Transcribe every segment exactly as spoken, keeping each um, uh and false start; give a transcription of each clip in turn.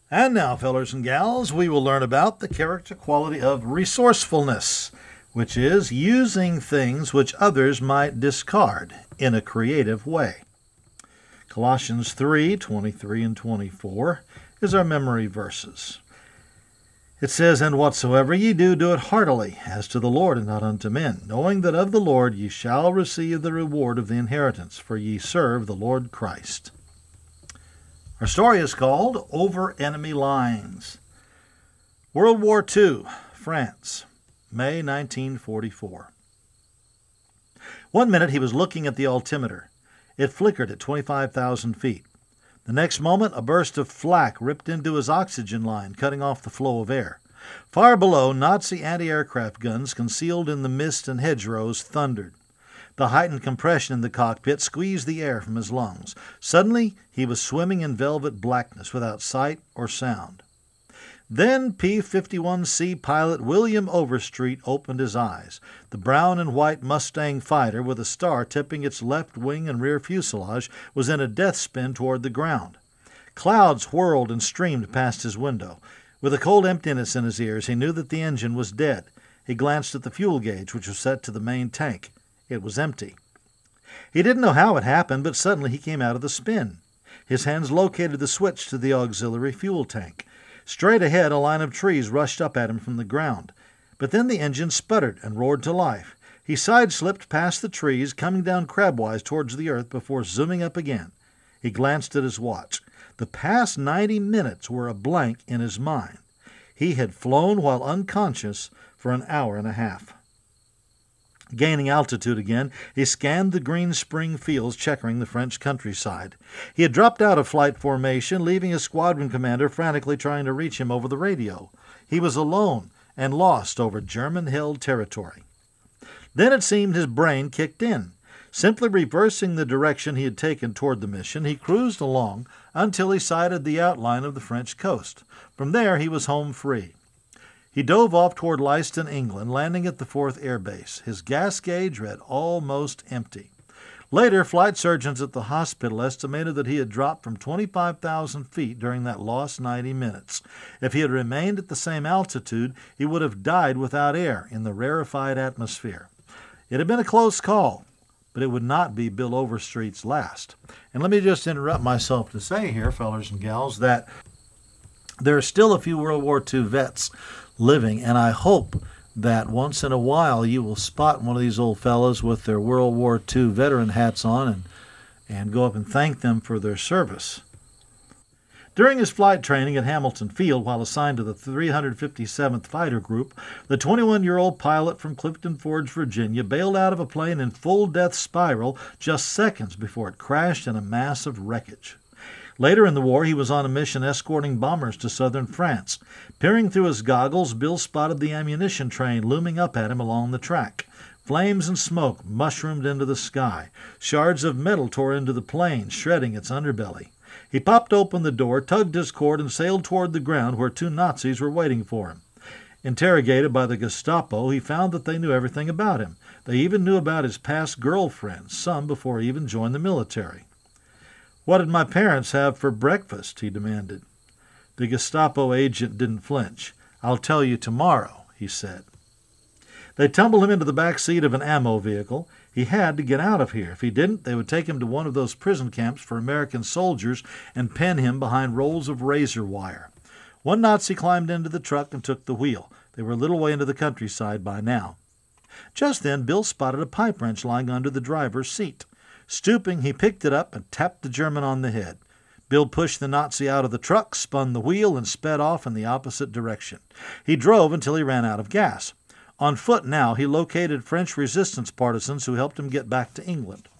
And now, fellers and gals, we will learn about the character quality of resourcefulness, which is using things which others might discard in a creative way. Colossians three twenty-three and twenty-four is our memory verses. It says, "And whatsoever ye do, do it heartily, as to the Lord and not unto men, knowing that of the Lord ye shall receive the reward of the inheritance, for ye serve the Lord Christ." Our story is called Over Enemy Lines. World War Two, France, May nineteen forty-four. One minute he was looking at the altimeter. It flickered at twenty-five thousand feet. The next moment, a burst of flak ripped into his oxygen line, cutting off the flow of air. Far below, Nazi anti-aircraft guns, concealed in the mist and hedgerows, thundered. The heightened compression in the cockpit squeezed the air from his lungs. Suddenly, he was swimming in velvet blackness without sight or sound. Then P fifty-one C pilot William Overstreet opened his eyes. The brown and white Mustang fighter, with a star tipping its left wing and rear fuselage, was in a death spin toward the ground. Clouds whirled and streamed past his window. With a cold emptiness in his ears, he knew that the engine was dead. He glanced at the fuel gauge, which was set to the main tank. It was empty. He didn't know how it happened, but suddenly he came out of the spin. His hands located the switch to the auxiliary fuel tank. Straight ahead, a line of trees rushed up at him from the ground. But then the engine sputtered and roared to life. He side-slipped past the trees, coming down crabwise towards the earth before zooming up again. He glanced at his watch. The past ninety minutes were a blank in his mind. He had flown while unconscious for an hour and a half. Gaining altitude again, he scanned the green spring fields checkering the French countryside. He had dropped out of flight formation, leaving his squadron commander frantically trying to reach him over the radio. He was alone and lost over German-held territory. Then it seemed his brain kicked in. Simply reversing the direction he had taken toward the mission, he cruised along until he sighted the outline of the French coast. From there, he was home free. He dove off toward Leiston, England, landing at the fourth Air Base. His gas gauge read almost empty. Later, flight surgeons at the hospital estimated that he had dropped from twenty-five thousand feet during that lost ninety minutes. If he had remained at the same altitude, he would have died without air in the rarefied atmosphere. It had been a close call, but it would not be Bill Overstreet's last. And let me just interrupt myself to say here, fellers and gals, that there are still a few World War Two vets living, and I hope that once in a while you will spot one of these old fellows with their World War Two veteran hats on and, and go up and thank them for their service. During his flight training at Hamilton Field, while assigned to the three hundred fifty-seventh Fighter Group, the twenty-one-year-old pilot from Clifton Forge, Virginia, bailed out of a plane in full death spiral just seconds before it crashed in a mass of wreckage. Later in the war, he was on a mission escorting bombers to southern France. Peering through his goggles, Bill spotted the ammunition train looming up at him along the track. Flames and smoke mushroomed into the sky. Shards of metal tore into the plane, shredding its underbelly. He popped open the door, tugged his cord, and sailed toward the ground where two Nazis were waiting for him. Interrogated by the Gestapo, he found that they knew everything about him. They even knew about his past girlfriends, some before he even joined the military. "What did my parents have for breakfast?" he demanded. The Gestapo agent didn't flinch. "I'll tell you tomorrow," he said. They tumbled him into the back seat of an ammo vehicle. He had to get out of here. If he didn't, they would take him to one of those prison camps for American soldiers and pin him behind rolls of razor wire. One Nazi climbed into the truck and took the wheel. They were a little way into the countryside by now. Just then, Bill spotted a pipe wrench lying under the driver's seat. Stooping, he picked it up and tapped the German on the head. Bill pushed the Nazi out of the truck, spun the wheel, and sped off in the opposite direction. He drove until he ran out of gas. On foot now, he located French resistance partisans who helped him get back to England.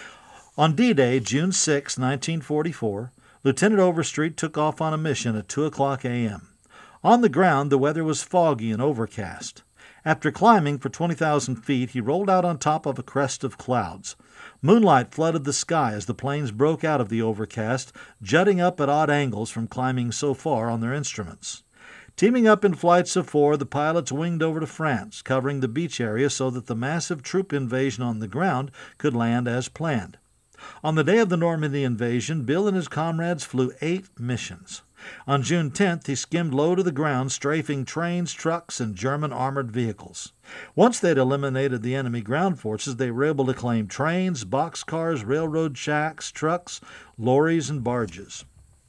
On D-Day, June sixth, nineteen forty-four, Lieutenant Overstreet took off on a mission at two o'clock a m On the ground, the weather was foggy and overcast. After climbing for twenty thousand feet, he rolled out on top of a crest of clouds. Moonlight flooded the sky as the planes broke out of the overcast, jutting up at odd angles from climbing so far on their instruments. Teaming up in flights of four, the pilots winged over to France, covering the beach area so that the massive troop invasion on the ground could land as planned. On the day of the Normandy invasion, Bill and his comrades flew eight missions. On June tenth, he skimmed low to the ground, strafing trains, trucks, and German armored vehicles. Once they'd eliminated the enemy ground forces, they were able to claim trains, boxcars, railroad tracks, trucks, lorries, and barges.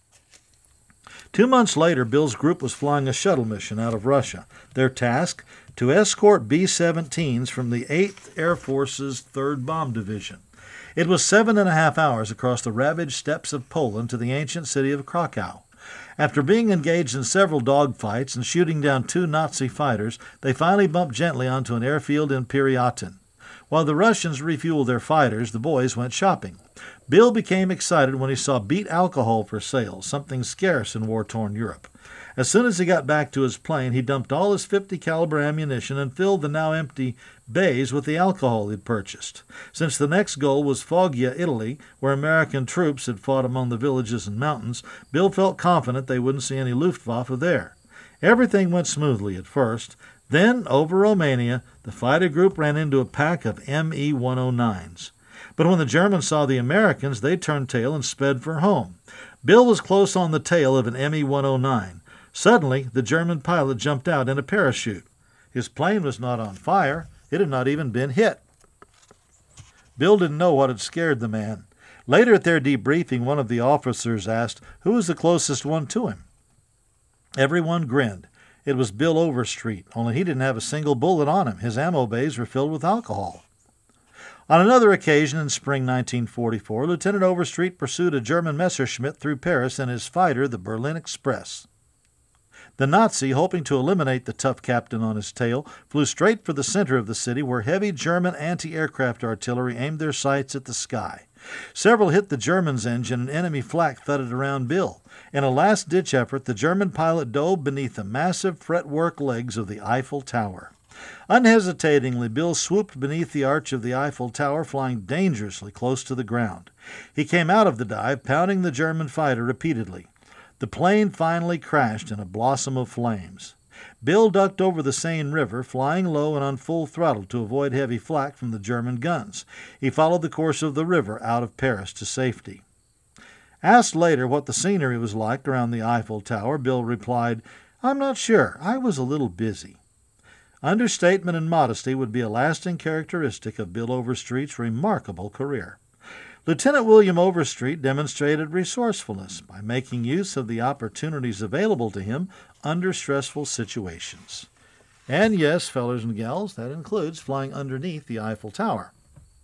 Two months later, Bill's group was flying a shuttle mission out of Russia. Their task, to escort B seventeens from the eighth Air Force's third Bomb Division. It was seven and a half hours across the ravaged steppes of Poland to the ancient city of Krakow. After being engaged in several dogfights and shooting down two Nazi fighters, they finally bumped gently onto an airfield in Pyriatin. While the Russians refueled their fighters, the boys went shopping. Bill became excited when he saw beet alcohol for sale, something scarce in war-torn Europe. As soon as he got back to his plane, he dumped all his fifty caliber ammunition and filled the now empty bays with the alcohol he'd purchased. Since the next goal was Foggia, Italy, where American troops had fought among the villages and mountains, Bill felt confident they wouldn't see any Luftwaffe there. Everything went smoothly at first. Then, over Romania, the fighter group ran into a pack of M E one oh nines. But when the Germans saw the Americans, they turned tail and sped for home. Bill was close on the tail of an M E one oh nine. Suddenly, the German pilot jumped out in a parachute. His plane was not on fire. It had not even been hit. Bill didn't know what had scared the man. Later at their debriefing, one of the officers asked, "Who was the closest one to him?" Everyone grinned. It was Bill Overstreet, only he didn't have a single bullet on him. His ammo bays were filled with alcohol. On another occasion in spring nineteen forty-four, Lieutenant Overstreet pursued a German Messerschmitt through Paris in his fighter, the Berlin Express. The Nazi, hoping to eliminate the tough captain on his tail, flew straight for the center of the city where heavy German anti-aircraft artillery aimed their sights at the sky. Several hit the German's engine and enemy flak thudded around Bill. In a last-ditch effort, the German pilot dove beneath the massive fretwork legs of the Eiffel Tower. Unhesitatingly, Bill swooped beneath the arch of the Eiffel Tower, flying dangerously close to the ground. He came out of the dive, pounding the German fighter repeatedly. The plane finally crashed in a blossom of flames. Bill ducked over the Seine River, flying low and on full throttle to avoid heavy flak from the German guns. He followed the course of the river out of Paris to safety. Asked later what the scenery was like around the Eiffel Tower, Bill replied, "I'm not sure. I was a little busy." Understatement and modesty would be a lasting characteristic of Bill Overstreet's remarkable career. Lieutenant William Overstreet demonstrated resourcefulness by making use of the opportunities available to him under stressful situations. And yes, fellers and gals, that includes flying underneath the Eiffel Tower.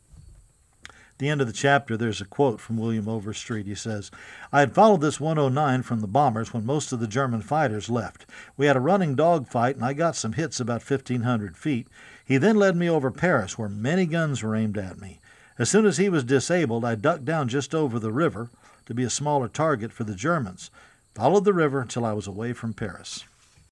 At the end of the chapter, there's a quote from William Overstreet. He says, "I had followed this one oh nine from the bombers when most of the German fighters left. We had a running dogfight, and I got some hits about fifteen hundred feet. He then led me over Paris, where many guns were aimed at me. As soon as he was disabled, I ducked down just over the river to be a smaller target for the Germans. Followed the river until I was away from Paris."